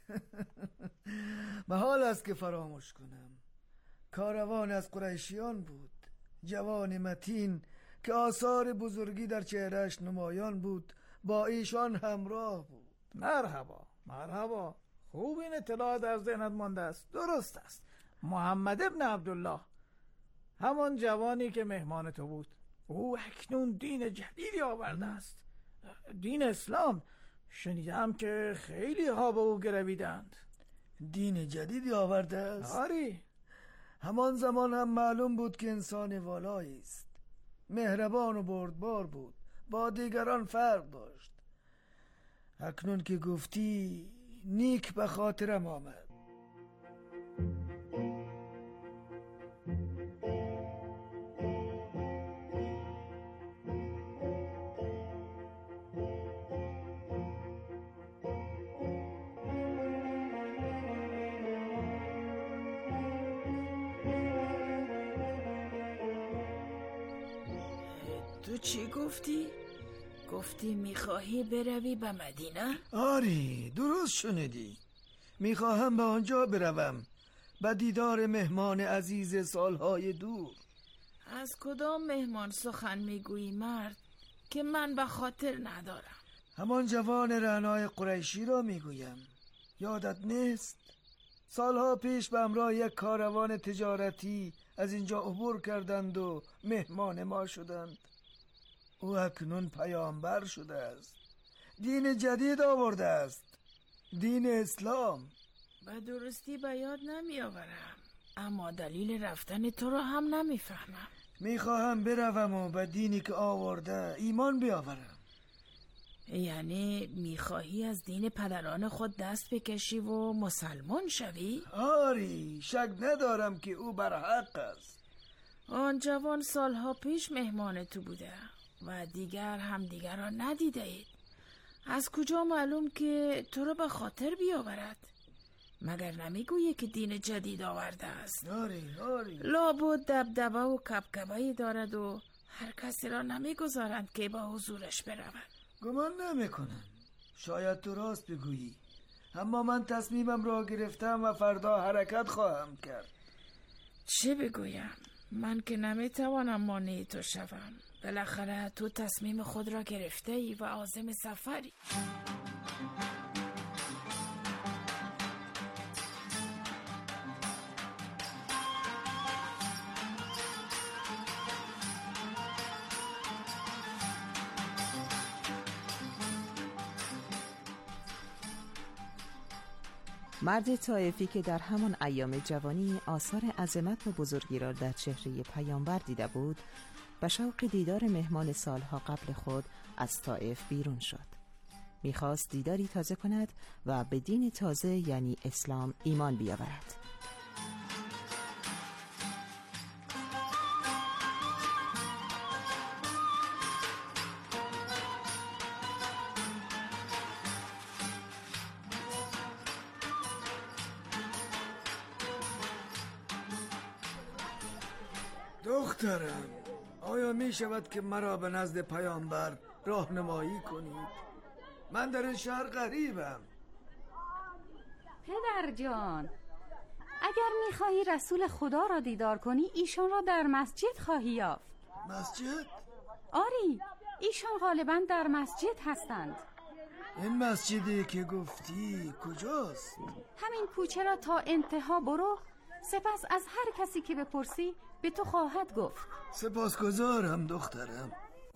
محال است که فراموش کنم. کاروان از قریشیان بود، جوان متین که آثار بزرگی در چهرهش نمایان بود، با ایشان همراه بود. مرحبا. خوب این اطلاع در ذهنت مانده است. درست است. محمد ابن عبدالله، همان جوانی که مهمان تو بود. او اکنون دین جدیدی آورده است، دین اسلام. شنیدم که خیلی ها به او گرویدند. دین جدیدی آورده است؟ آری. همان زمان هم معلوم بود که انسان والایی است. مهربان و بردبار بود، با دیگران فرق داشت. اکنون که گفتی نیک به خاطرم آمد. تو چی گفتی؟ گفتی میخواهی بروی به مدینه؟ آری، درست شنیدی. میخواهم به آنجا بروم، به دیدار مهمان عزیز سالهای دور. از کدام مهمان سخن میگویی مرد که من به خاطر ندارم؟ همان جوان رعنای قریشی را میگویم. یادت نیست؟ سالها پیش به همراه یک کاروان تجارتی از اینجا عبور کردند و مهمان ما شدند. او اکنون پیامبر شده است، دین جدید آورده است، دین اسلام. به درستی به یاد نمی آورم، اما دلیل رفتن تو را هم نمیفهمم. میخواهم بروم و به دینی که آورده ایمان بیاورم. یعنی میخواهی از دین پدران خود دست بکشی و مسلمان شوی؟ آری، شک ندارم که او برحق است. آن جوان سالها پیش مهمان تو بوده و دیگر هم دیگر را ندیده اید. از کجا معلوم که تو را به خاطر بیاورد؟ مگر نمیگویی که دین جدید آورده است؟ آری. لابد دبدبه و کبکبه‌ای دارد و هر کسی را نمیگذارند که به حضورش برود. گمان نمیکنم. شاید تو راست بگویی، اما من تصمیمم را گرفتم و فردا حرکت خواهم کرد. چه بگویم؟ من که نمیتوانم مانع تو شوم. بالاخره تو تصمیم خود را گرفته ای و عازم سفری. مرد طائفی که در همان ایام جوانی آثار عظمت و بزرگی را در چهره پیامبر دیده بود، به شوق دیدار مهمان سالها قبل خود از طائف بیرون شد. میخواست دیداری تازه کند و به دین تازه یعنی اسلام ایمان بیاورد. دخترم، آیا می شود که مرا به نزد پیامبر راهنمایی کنید؟ من در این شهر غریبم. پدر جان، اگر میخواهی رسول خدا را دیدار کنی ایشان را در مسجد خواهی یافت. مسجد؟ آری، ایشان غالباً در مسجد هستند. این مسجدی که گفتی کجاست؟ همین کوچه را تا انتها برو، سپس از هر کسی که بپرسی به تو خواهد گفت. سپاسگزارم دخترم.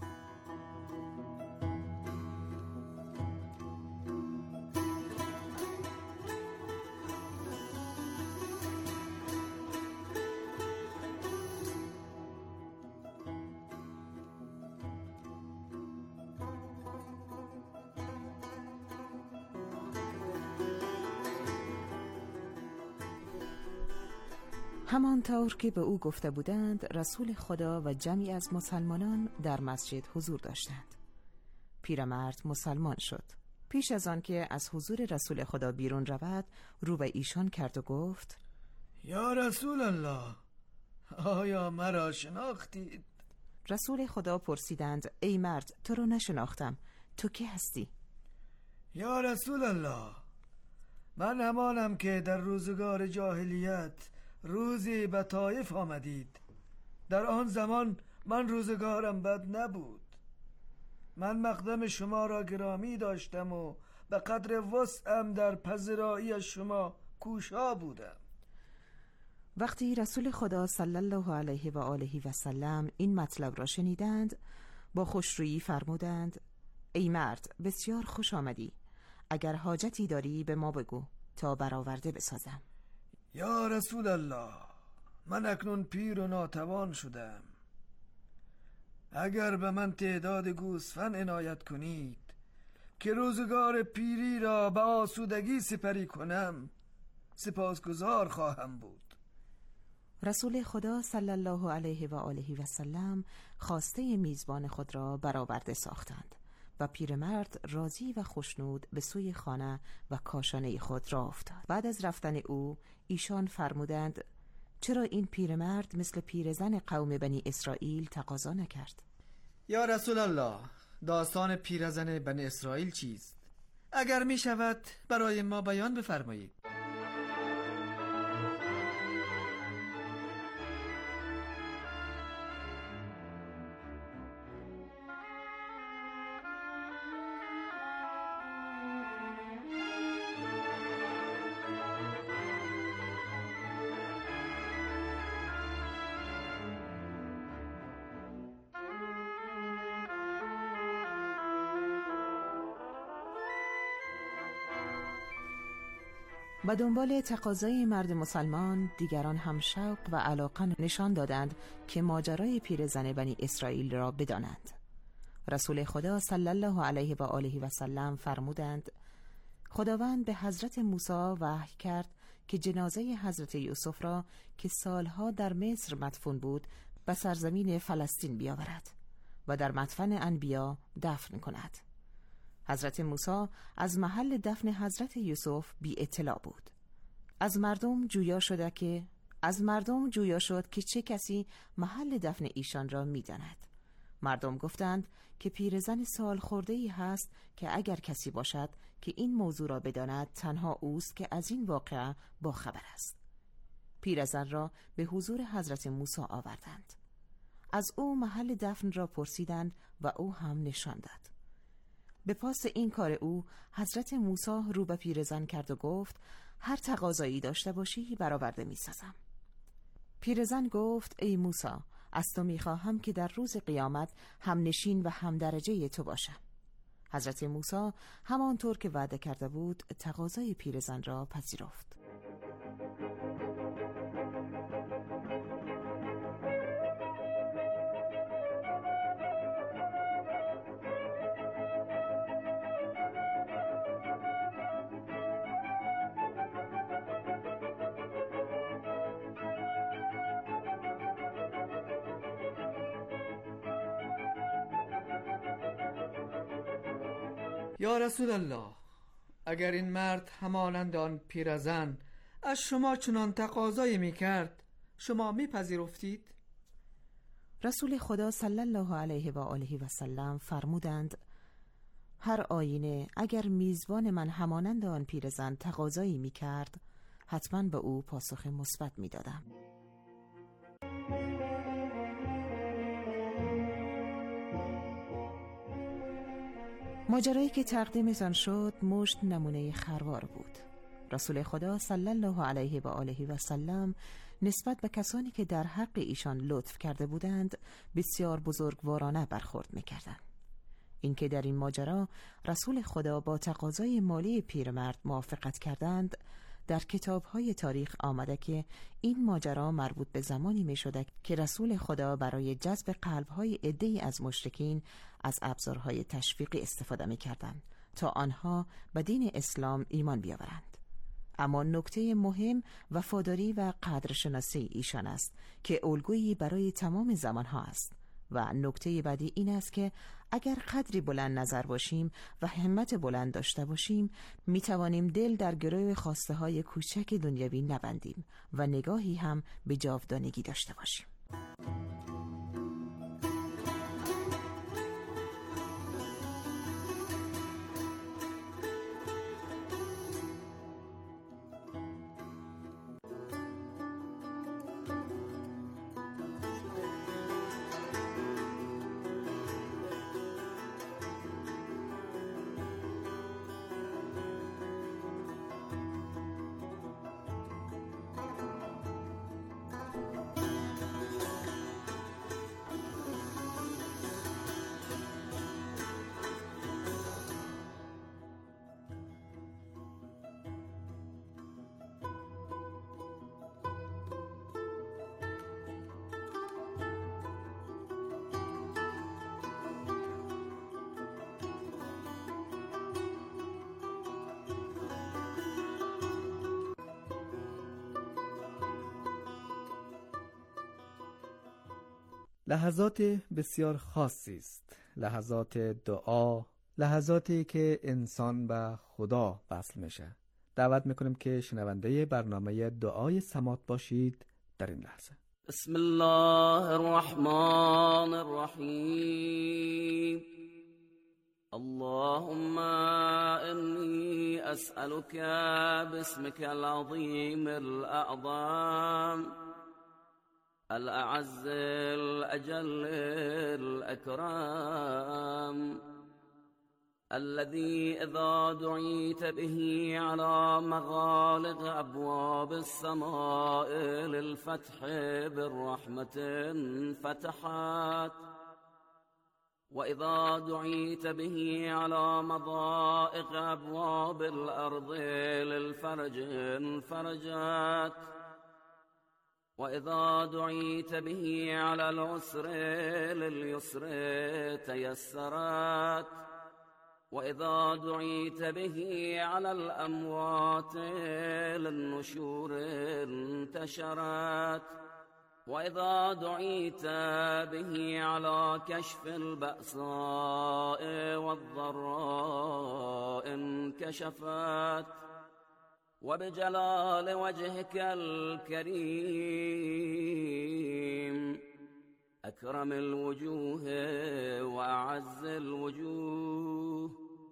همانطور که به او گفته بودند رسول خدا و جمعی از مسلمانان در مسجد حضور داشتند. پیرمرد مسلمان شد. پیش از آن که از حضور رسول خدا بیرون رود رو به ایشان کرد و گفت: یا رسول الله، آیا مرا شناختید؟ رسول خدا پرسیدند: ای مرد، تو رو نشناختم، تو کی هستی؟ یا رسول الله، من همانم که در روزگار جاهلیت روزی به طایف آمدید. در آن زمان من روزگارم بد نبود. من مقدم شما را گرامی داشتم و به قدر وسعم در پذیرایی شما کوشا بودم. وقتی رسول خدا صلی الله علیه و آله و سلم این مطلب را شنیدند با خوشرویی فرمودند: ای مرد، بسیار خوش آمدی. اگر حاجتی داری به ما بگو تا برآورده بسازم. یا رسول الله، من اکنون پیر و ناتوان شدم. اگر به من تعداد گوسفند عنایت کنید که روزگار پیری را به آسودگی سپری کنم، سپاسگزار خواهم بود. رسول خدا صلی الله علیه و آله و سلم خواسته میزبان خود را برآورده ساختند و پیرمرد راضی و خوشنود به سوی خانه و کاشانه خود راه افتاد. بعد از رفتن او ایشان فرمودند: چرا این پیرمرد مثل پیرزن قوم بنی اسرائیل تقاضا نکرد؟ یا رسول الله، داستان پیرزن بنی اسرائیل چیست؟ اگر می شود برای ما بیان بفرمایید. و دنبال تقاضای مرد مسلمان دیگران هم شوق و علاقه نشان دادند که ماجرای پیرزن بنی اسرائیل را بدانند. رسول خدا صلی الله علیه و آله و سلم فرمودند: خداوند به حضرت موسی وحی کرد که جنازه حضرت یوسف را که سالها در مصر مدفون بود به سرزمین فلسطین بیاورد و در مدفن انبیا دفن کند. حضرت موسی از محل دفن حضرت یوسف بی اطلاع بود. از مردم جویا شد که چه کسی محل دفن ایشان را می داند. مردم گفتند که پیرزن سال خورده‌ای هست که اگر کسی باشد که این موضوع را بداند تنها اوست که از این واقعه با خبر است. پیرزن را به حضور حضرت موسی آوردند. از او محل دفن را پرسیدند و او هم نشان داد. به پاس این کار او حضرت موسی رو به پیرزن کرد و گفت: هر تقاضایی داشته باشی برآورده می‌سازم. پیرزن گفت: ای موسی، از تو می‌خواهم که در روز قیامت هم نشین و هم درجه تو باشم. حضرت موسی همانطور که وعده کرده بود تقاضای پیرزن را پذیرفت. یا رسول الله، اگر این مرد همانند آن پیرزن از شما چنان تقاضایی میکرد شما میپذیرفتید؟ رسول خدا صلی الله علیه و آله و سلم فرمودند: هر آینه اگر میزبان من همانند آن پیرزن تقاضایی میکرد حتما به او پاسخ مثبت می‌دادم. ماجرایی که تقدیمتان شد مشت نمونه خروار بود. رسول خدا صلی الله علیه و آله و سلم نسبت به کسانی که در حق ایشان لطف کرده بودند بسیار بزرگوارانه برخورد می‌کردند. اینکه در این ماجرا رسول خدا با تقاضای مالی پیرمرد موافقت کردند، در کتاب‌های تاریخ آمده که این ماجرا مربوط به زمانی می‌شده که رسول خدا برای جذب قلب‌های عده‌ای از مشرکین از ابزارهای تشویقی استفاده می‌کردند تا آنها به دین اسلام ایمان بیاورند. اما نکته مهم وفاداری و قدرشناسی ایشان است که الگویی برای تمام زمانها است. و نکته بعدی این است که اگر قدری بلند نظر باشیم و همت بلند داشته باشیم می توانیم دل در گروه خواسته های کوچک دنیوی نبندیم و نگاهی هم به جاودانگی داشته باشیم. لحظات بسیار خاصی است، لحظات دعا، لحظاتی که انسان به خدا وصل میشه. دعوت میکنیم که شنونده برنامه دعای سماعت باشید در این لحظه. بسم الله الرحمن الرحیم. اللهم إني أسألك باسمك العظيم الأعظم الأعز الأجل الأكرم الذي إذا دعيت به على مغالق أبواب السماء للفتح بالرحمة فتحت، وإذا دعيت به على مضائق أبواب الأرض للفرج فرجت، وإذا دعيت به على العسر لليسر تيسرت، وإذا دعيت به على الأموات للنشور انتشرت، وإذا دعيت به على كشف البأساء والضراء انكشفت، وبجلال وجهك الكريم أكرم الوجوه وأعز الوجوه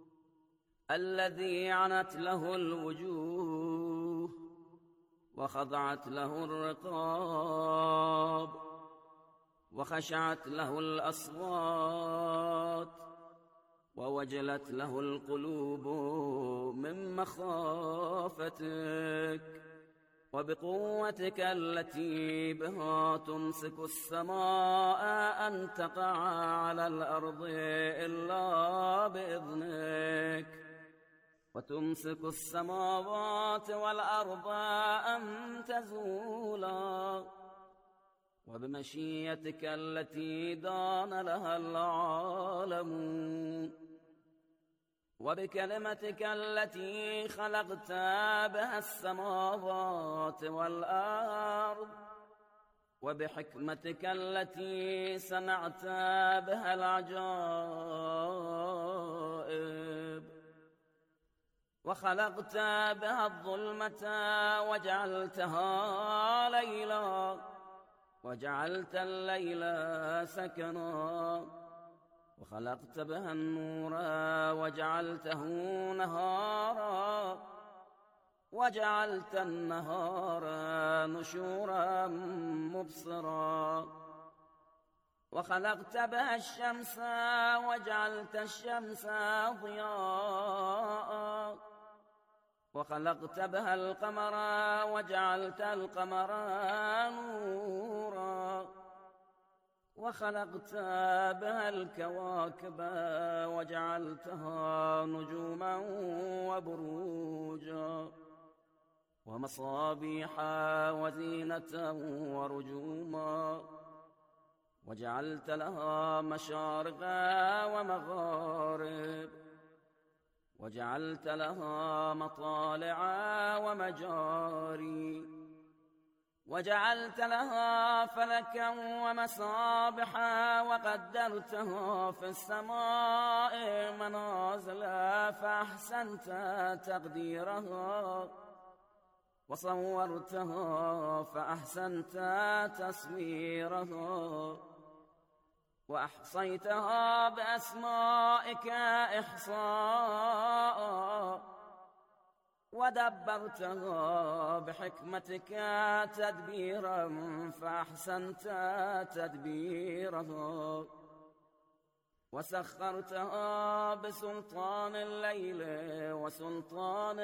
الذي عنت له الوجوه وخضعت له الرقاب وخشعت له الأصوات ووجلت له القلوب من مخافتك، وبقوتك التي بها تمسك السماء أن تقع على الأرض إلا بإذنك، وتمسك السماوات والأرض أن تزولا، وبمشيئتك التي دان لها العالمون، وبكلمتك التي خلقت بها السماوات والأرض، وبحكمتك التي صنعت بها العجائب، وخلقت بها الظلمة وجعلتها ليلا، وجعلت الليل سكنا، وخلقت بها النور وجعلته نهارا، وجعلت النهار نشورا مبصرا وخلقت بها الشمس وجعلت الشمس ضياء وخلقت بها القمر وجعلت القمر نورا وخلقت بها الكواكب وجعلتها نجوما وبروجا ومصابيح وزينة ورجوما وجعلت لها مشارق ومغارب وجعلت لها مطالع ومجاري وجعلت لها فلكا ومصابح وقدرتها في السماء منازل فأحسنت تقديرها وصورتها فأحسنت تصويرها وأحصيتها بأسمائك إحصاء ودبرتها بحكمتك تدبيرا فأحسنت تدبيرها وسخرتها بسلطان الليل وسلطان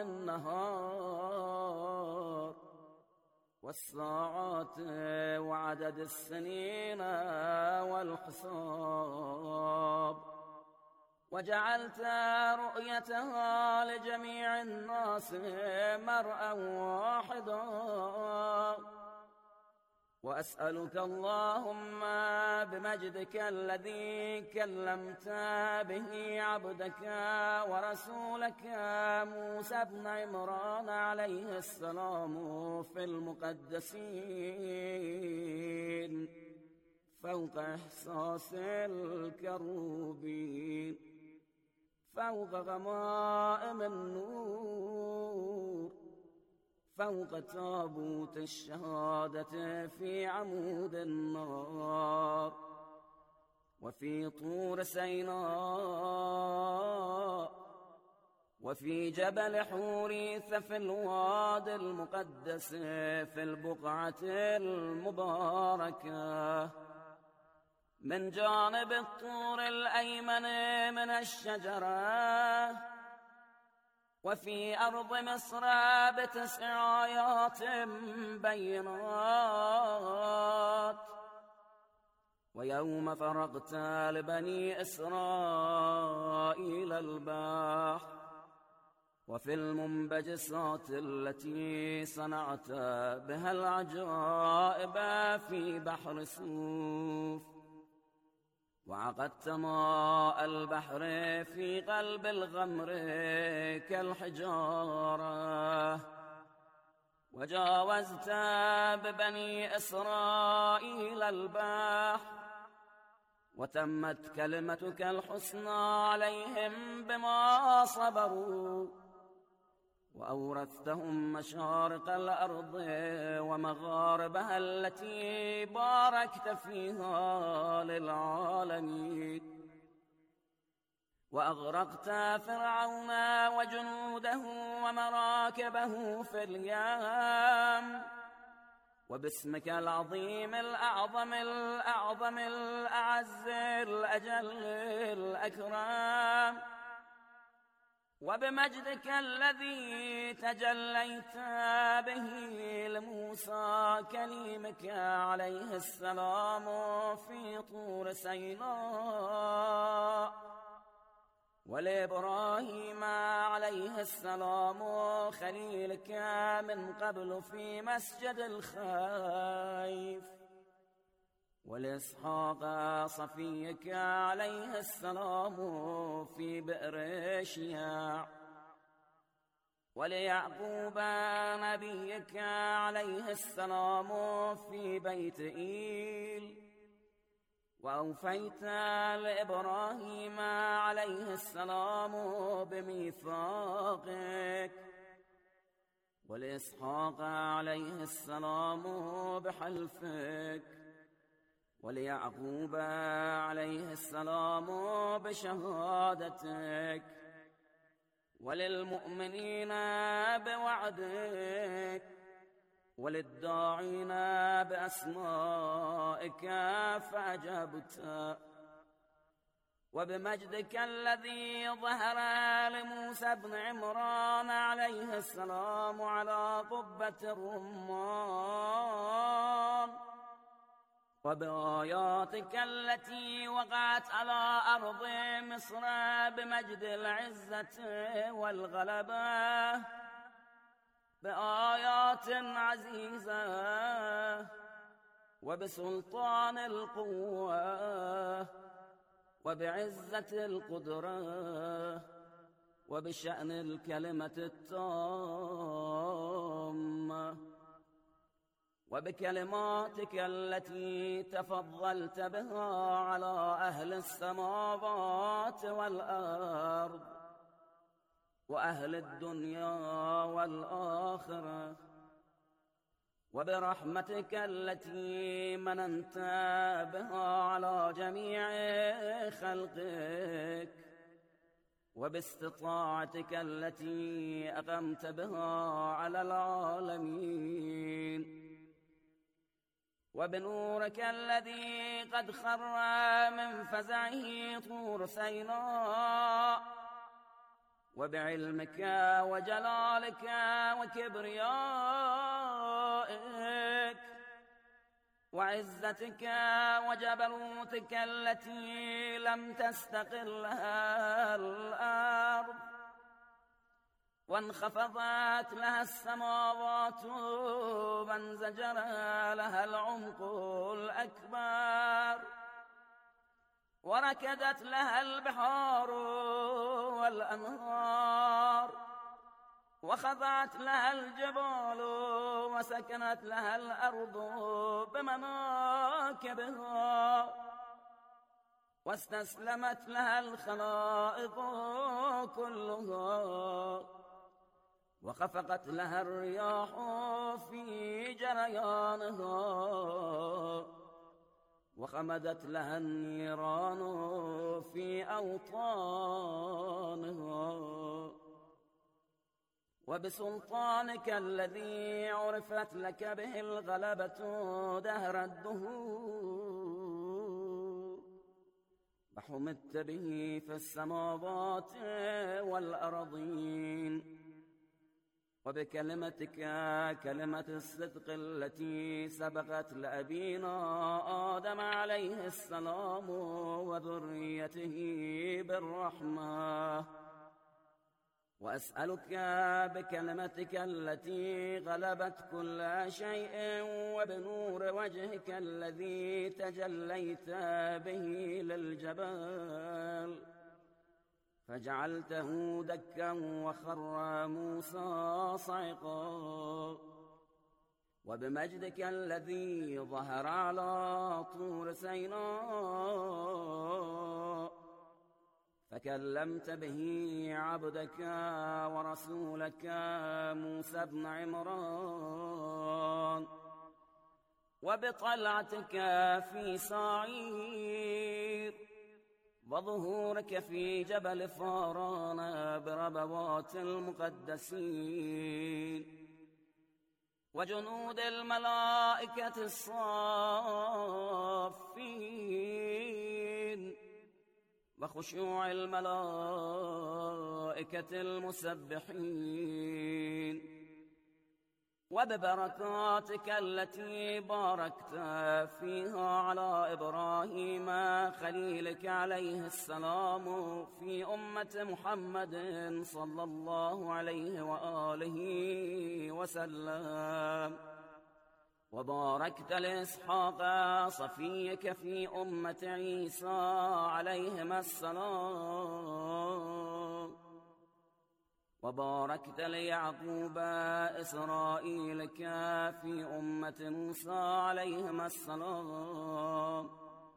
النهار والساعات وعدد السنين والحساب وجعلت رؤيتها لجميع الناس مرءا واحدا وأسألك اللهم بمجدك الذي كلمت به عبدك ورسولك موسى بن عمران عليه السلام في المقدسين فوق إحساس الكروبين فوق غمائم النور فوق تابوت الشهادة في عمود النار وفي طور سيناء وفي جبل حوريث في الوادي المقدس في البقعة المباركة من جانب الطور الأيمن من الشجرة وفي أرض مصر ب9 آيات بينات ويوم فرغت لبني إسرائيل البحر وفي المنبجسات التي صنعت بها العجائب في بحر صوف وعقدت ماء البحر في قلب الغمر كالحجارة وجاوزت ببني إسرائيل البحر وتمت كلمتك الحسنى عليهم بما صبروا وأورثتهم مشارق الأرض ومغاربها التي باركت فيها للعالمين وأغرقت فرعون وجنوده ومراكبه في اليم وباسمك العظيم الأعظم الأعظم الأعز الأجل الأكرم وبمجدك الذي تجليت به لموسى كليمك عليه السلام في طور سيناء ولإبراهيم عليه السلام خليلك من قبل في مسجد الخيف ولإسحاق صفيك عليه السلام في بئر شياع وليعقوب نبيك عليه السلام في بيت إيل وأوفيت لإبراهيم عليه السلام بميثاقك ولإسحاق عليه السلام بحلفك وليعقوب عليه السلام بشهادتك وللمؤمنين بوعدك وللداعين بأسمائك فأجبت، وبمجدك الذي ظهر لموسى بن عمران عليه السلام على قبة الرمان، وبآياتك التي وقعت على أرض مصر بمجد العزة والغلبة، بآيات عزيزة وبسلطان القوة وبعزة القدرة وبشأن الكلمة التامة وبكلماتك التي تفضلت بها على أهل السماوات والأرض وأهل الدنيا والآخرة، وبرحمتك التي مننت بها على جميع خلقك، وباستطاعتك التي أقمت بها على العالمين، وبنورك الذي قد خر من فزعه طور سيناء، وبعلمك وجلالك وكبريائك وعزتك وجبروتك التي لم تستقل لها الأرض وانخفضت لها السماوات وانزجر لها العمق الأكبر وركدت لها البحار والأنهار وخضعت لها الجبال وسكنت لها الأرض بمناكبها واستسلمت لها الخلائق كلها وخفقت لها الرياح في جريانها وخمدت لها النيران في أوطانها، وبسلطانك الذي عرفت لك به الغلبة دهر الدهور وحمدت به في السماوات والأرضين، وبكلمتك كلمة الصدق التي سبقت لأبينا آدم عليه السلام وذريته بالرحمة، وأسألك بكلمتك التي غلبت كل شيء وبنور وجهك الذي تجليت به للجبال فجعلته دكا وخر موسى صعقا، وبمجدك الذي ظهر على طور سيناء فكلمت به عبدك ورسولك موسى بن عمران، وبطلعتك في صعير وظهورك في جبل فاران بربوات المقدسين وجنود الملائكة الصافين وخشوع الملائكة المسبحين، وببركاتك التي باركت فيها على إبراهيم خليلك عليه السلام في أمة محمد صلى الله عليه وآله وسلم، وباركت لإسحاق صفيك في أمة عيسى عليهما السلام، وباركت ليعقوب إسرائيلك في أمة موسى عليهما السلام،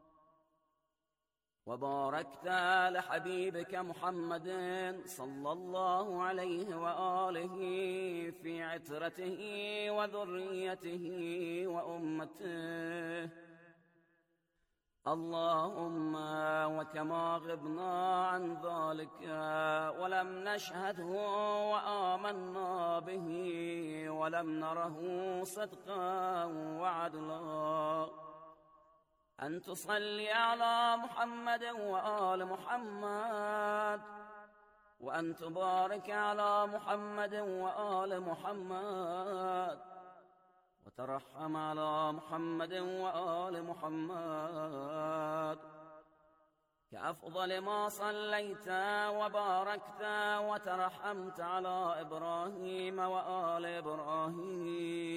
وباركت لحبيبك محمد صلى الله عليه وآله في عترته وذريته وأمته، اللهم وكما غبنا عن ذلك ولم نشهده وآمنا به ولم نره صدقا وعدلا، أن تصلي على محمد وآل محمد، وأن تبارك على محمد وآل محمد، وترحم على محمد وآل محمد كأفضل ما صليت وباركت وترحمت على إبراهيم وآل إبراهيم